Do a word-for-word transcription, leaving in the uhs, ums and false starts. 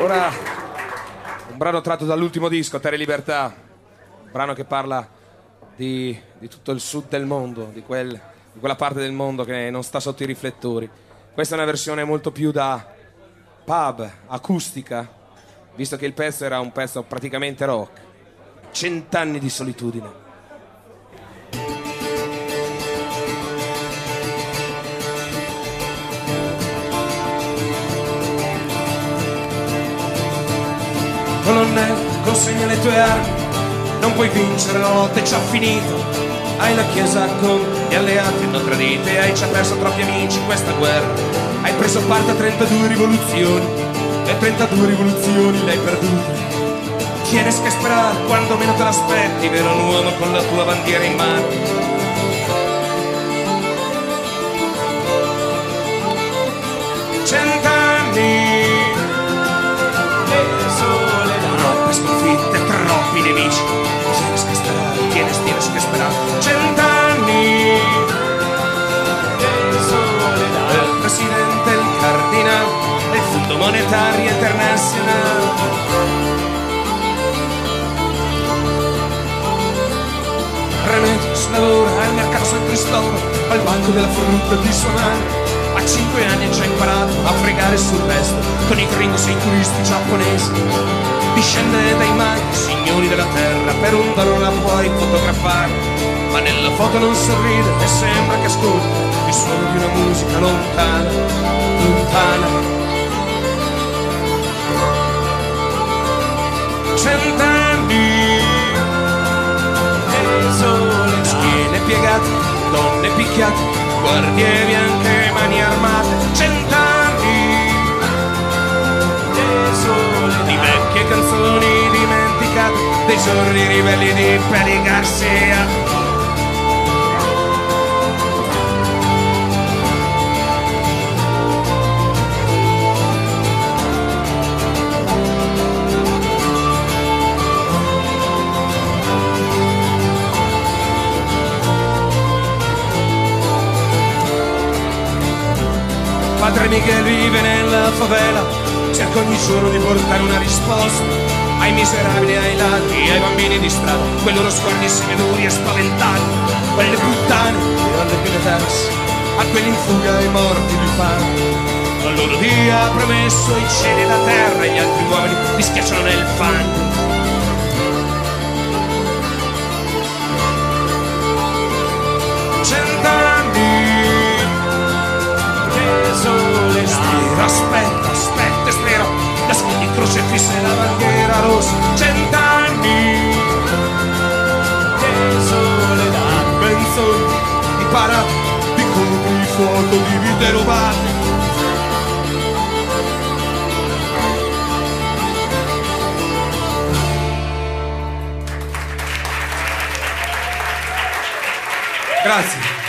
Ora un brano tratto dall'ultimo disco, Terra e Libertà, un brano che parla di, di tutto il sud del mondo, di, quel, di quella parte del mondo che non sta sotto i riflettori. Questa è una versione molto più da pub, acustica, visto che il pezzo era un pezzo praticamente rock. Cent'anni di solitudine. Colonnello, consegna le tue armi, non puoi vincere, la lotta è già finita. Hai la chiesa con gli alleati, hanno tradito e hai già perso troppi amici in questa guerra. Hai preso parte a trentadue rivoluzioni e trentadue rivoluzioni le hai perdute. Tienes che sperare quando meno te l'aspetti, vero un uomo con la tua bandiera in mano. Cent'anni sconfitte, troppi nemici. Tienes che sperare, tienes, tienes che sperare. Cent'anni di soledad. Il presidente, il cardinale, il Fondo Monetario Internazionale. Remedios lavora al mercato San Cristoforo, al banco della frutta di suonare. A cinque anni ha già imparato a fregare sul resto con i gringos e i turisti giapponesi. Discende dai maghi, signori della terra, per un dollaro la puoi fotografare, ma nella foto non sorride e sembra che ascolta il suono di una musica lontana, lontana. Cent'anni e sole, schiene piegate, donne picchiate, guardie bianche e mani armate. Cent'anni e sole, di vecchie canzoni dimenticate, dei giorni ribelli di Peli Garcia. Padre Miguel vive nella favela, cerca ogni giorno di portare una risposta ai miserabili, ai ladri, ai bambini di strada, quei loro sguardi semiduri e spaventati, quelle puttane e alle piletas, a quelli in fuga ai morti di fame. A loro Dio ha promesso i cieli e la terra e gli altri uomini li schiacciano nel fango. Cent'anni sole, spero, aspetta, aspetta, spero, nascondi il crocifisso e la bandiera rossa. Cent'anni di soledad, canzoni di parate, di colpi di fuoco, di vite rubate. Grazie.